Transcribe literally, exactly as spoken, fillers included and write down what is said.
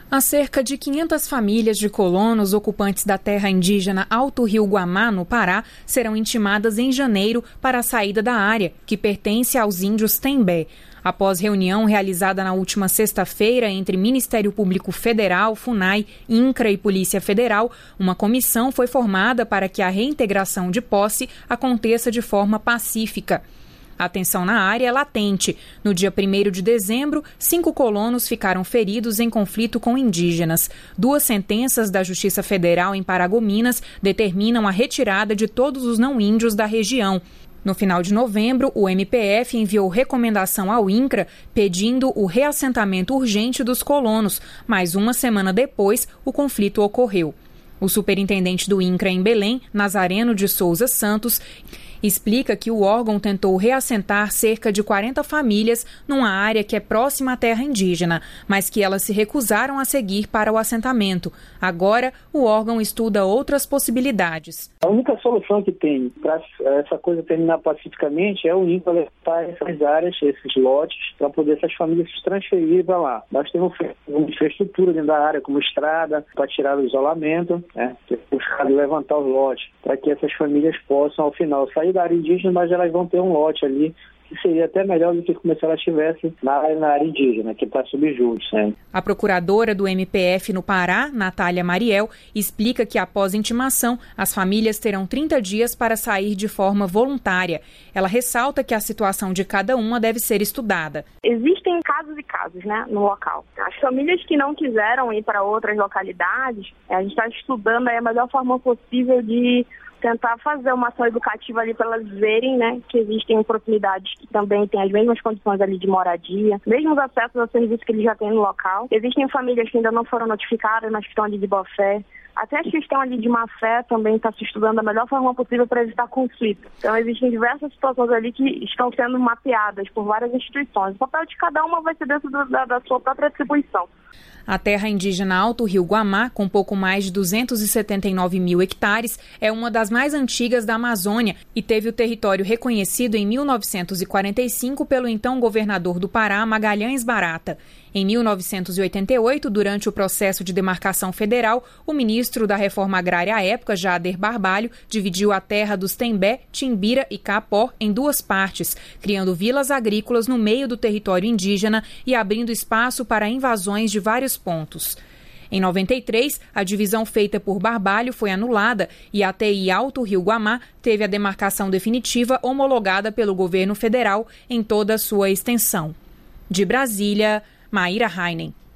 Há cerca de quinhentas famílias de colonos ocupantes da terra indígena Alto Rio Guamá, no Pará, serão intimadas em janeiro para a saída da área, que pertence aos índios Tembé. Após reunião realizada na última sexta-feira entre Ministério Público Federal, FUNAI, INCRA e Polícia Federal, uma comissão foi formada para que a reintegração de posse aconteça de forma pacífica. A tensão na área é latente. No dia primeiro de dezembro, cinco colonos ficaram feridos em conflito com indígenas. Duas sentenças da Justiça Federal em Paragominas determinam a retirada de todos os não-índios da região. No final de novembro, o M P F enviou recomendação ao INCRA pedindo o reassentamento urgente dos colonos, mas uma semana depois o conflito ocorreu. O superintendente do INCRA em Belém, Nazareno de Souza Santos, explica que o órgão tentou reassentar cerca de quarenta famílias numa área que é próxima à terra indígena, mas que elas se recusaram a seguir para o assentamento. Agora, o órgão estuda outras possibilidades. A única solução que tem para essa coisa terminar pacificamente é o INCRA levar essas áreas, esses lotes, para poder essas famílias se transferirem para lá. Nós temos uma infraestrutura dentro da área, como estrada, para tirar o isolamento, né? Buscar levantar os lotes, para que essas famílias possam, ao final, sair da área indígena, mas elas vão ter um lote ali que seria até melhor do que como se ela estivesse na, na área indígena, que está sob júdice. Né? A procuradora do M P F no Pará, Natália Mariel, explica que após intimação, as famílias terão trinta dias para sair de forma voluntária. Ela ressalta que a situação de cada uma deve ser estudada. Existem casos e casos, né, no local. As famílias que não quiseram ir para outras localidades, a gente está estudando aí a melhor forma possível de tentar fazer uma ação educativa ali para elas verem, né, que existem propriedades que também têm as mesmas condições ali de moradia, mesmos acessos ao serviço que eles já têm no local. Existem famílias que ainda não foram notificadas, mas que estão ali de boa fé. Até as que estão ali de má fé também está se estudando da melhor forma possível para evitar conflito. Então existem diversas situações ali que estão sendo mapeadas por várias instituições. O papel de cada uma vai ser dentro do, da, da sua própria atribuição. A terra indígena Alto Rio Guamá, com pouco mais de duzentos e setenta e nove mil hectares, é uma das mais antigas da Amazônia e teve o território reconhecido em mil novecentos e quarenta e cinco pelo então governador do Pará, Magalhães Barata. Em mil novecentos e oitenta e oito, durante o processo de demarcação federal, o ministro da Reforma Agrária à época, Jader Barbalho, dividiu a terra dos Tembé, Timbira e Capó em duas partes, criando vilas agrícolas no meio do território indígena e abrindo espaço para invasões de vários pontos. Em noventa e três, a divisão feita por Barbalho foi anulada e a T I Alto Rio Guamá teve a demarcação definitiva homologada pelo governo federal em toda a sua extensão. De Brasília, Maíra Heinen.